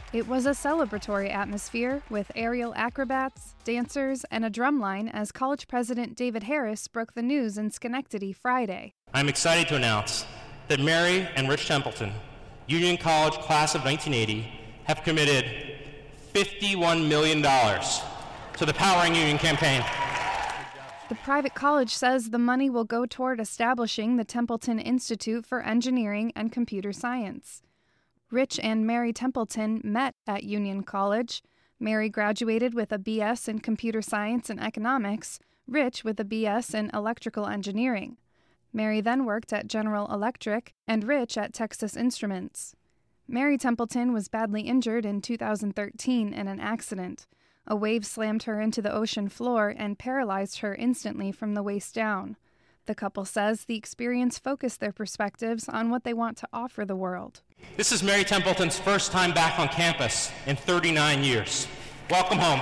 It was a celebratory atmosphere with aerial acrobats, dancers, and a drumline as college president David Harris broke the news in Schenectady Friday. I'm excited to announce that Mary and Rich Templeton, Union College class of 1980, have committed $51 million to the Powering Union campaign. The private college says the money will go toward establishing the Templeton Institute for Engineering and Computer Science. Rich and Mary Templeton met at Union College. Mary graduated with a BS in Computer Science and Economics, Rich with a BS in Electrical Engineering. Mary then worked at General Electric and Rich at Texas Instruments. Mary Templeton was badly injured in 2013 in an accident. A wave slammed her into the ocean floor and paralyzed her instantly from the waist down. The couple says the experience focused their perspectives on what they want to offer the world. This is Mary Templeton's first time back on campus in 39 years. Welcome home.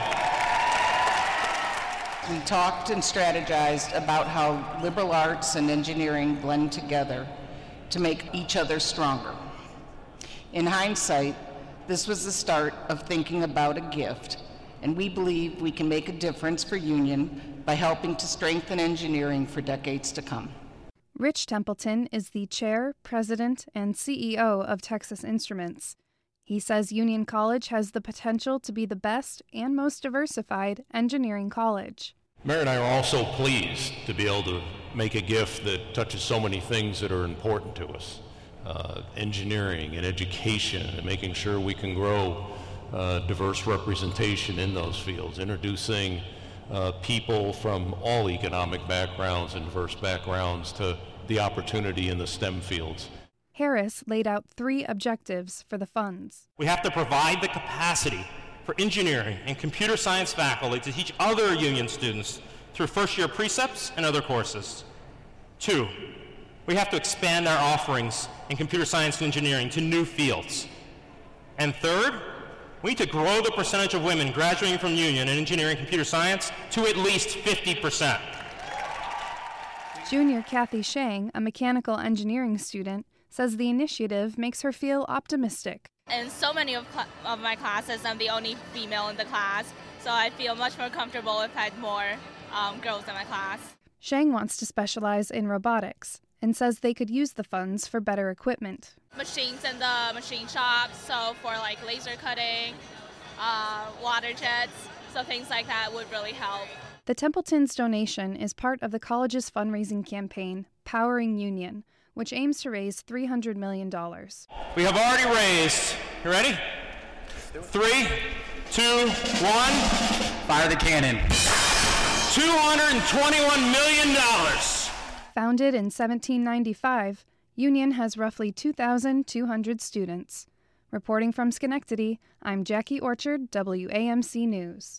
We talked and strategized about how liberal arts and engineering blend together to make each other stronger. In hindsight, this was the start of thinking about a gift, and we believe we can make a difference for Union by helping to strengthen engineering for decades to come. Rich Templeton is the chair, president, and CEO of Texas Instruments. He says Union College has the potential to be the best and most diversified engineering college. Mary and I are also pleased to be able to make a gift that touches so many things that are important to us. Engineering and education and making sure we can grow diverse representation in those fields, introducing people from all economic backgrounds and diverse backgrounds to the opportunity in the STEM fields. Harris laid out 3 objectives for the funds. We have to provide the capacity for engineering and computer science faculty to teach other Union students through first-year precepts and other courses. 2, we have to expand our offerings in computer science and engineering to new fields. And 3rd, we need to grow the percentage of women graduating from Union in engineering and computer science to at least 50%. Junior Kathy Shang, a mechanical engineering student, says the initiative makes her feel optimistic. In so many of my classes, I'm the only female in the class, so I feel much more comfortable if I had more girls in my class. Shang wants to specialize in robotics and says they could use the funds for better equipment. Machines in the machine shop, so for like laser cutting, water jets, so things like that would really help. The Templeton's donation is part of the college's fundraising campaign, Powering Union, which aims to raise $300 million. We have already raised, you ready? 3, 2, 1. Fire the cannon. $221 million. Founded in 1795, Union has roughly 2,200 students. Reporting from Schenectady, I'm Jackie Orchard, WAMC News.